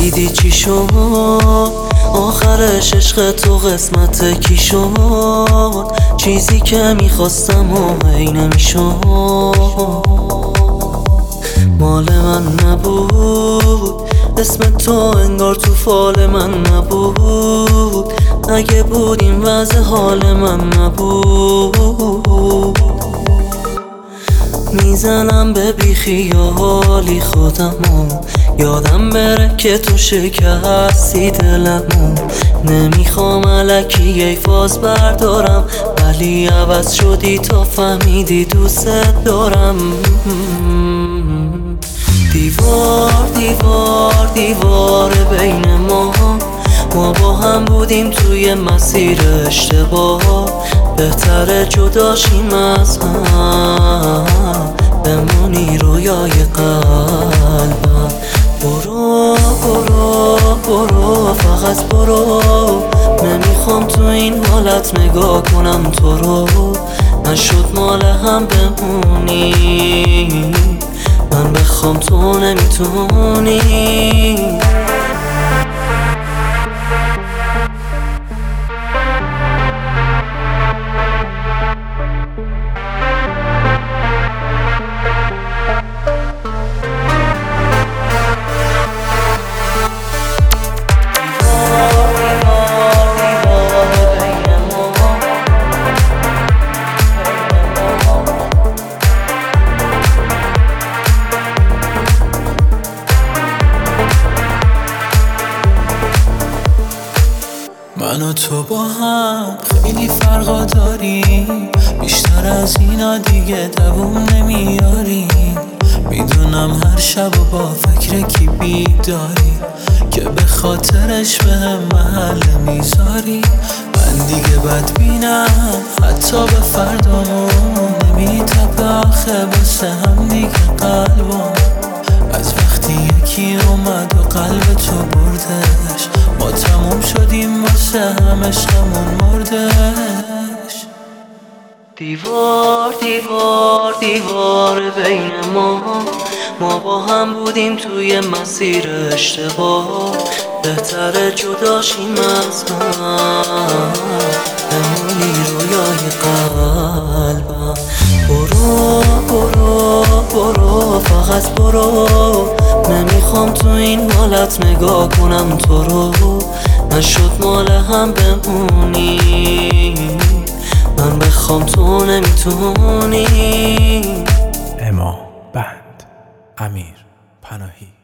دیدی چی شد آخرش، عشق تو قسمت کی شد؟ چیزی که میخواستم و هی نمیشد، مال من نبود، اسم تو انگار تو فال من نبود، اگه بود این وضع حال من نبود. میزنم به بیخیالی خودمو، یادم بره که تو شکستی دلمو. نمیخوام الکی ای فاز بردارم، ولی عوض شدی تا فهمیدی دوست دارم. دیوار دیوار دیوار بین ما با هم بودیم توی مسیر اشتباه، بهتره جداشیم از هم، بمونی رویای قلبم. برو برو برو فقط برو، نمیخوام تو این حالت نگاه کنم تو رو. نشد مال هم بمونی، من بخوام تو نمیتونی. من و تو با هم خیلی فرقا داریم، بیشتر از اینا دیگه دووم نمیاریم. میدونم هر شب و با فکر کی بیداری، که به خاطرش بهم محل میذاری. من دیگه بدبینم حتی به فردامون، نمیتپه آخه واسه هم دیگه قلبم. از وقتی یکی اومد و قلب تو بردش، ما تموم شدیم واسه هم، عشقمون مردش. دیوار دیوار دیوار بین ما با هم بودیم توی مسیر اشتباه، بهتره جداشیم از هم، بمونی رویای قلبم. برو برو برو فقط برو، نمیخوام تو این حالت نگاه کنم تو رو. نشد مال هم بمونی، من بخوام تو نمیتونی. اما بند، امیر پناهی.